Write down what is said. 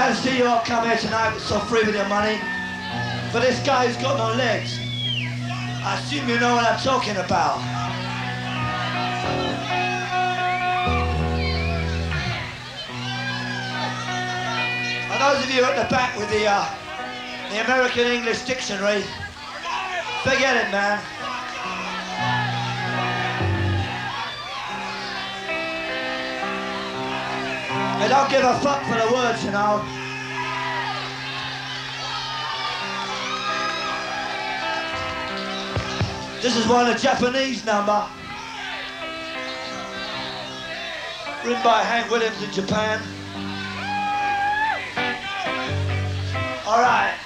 glad to see you all come here tonight so free with your money. For this guy who's got no legs, I assume you know what I'm talking about. And those of you at the back with the American English Dictionary, forget it, man. I don't give a fuck for the words, you know. This is one, a Japanese number, written by Hank Williams in Japan. All right.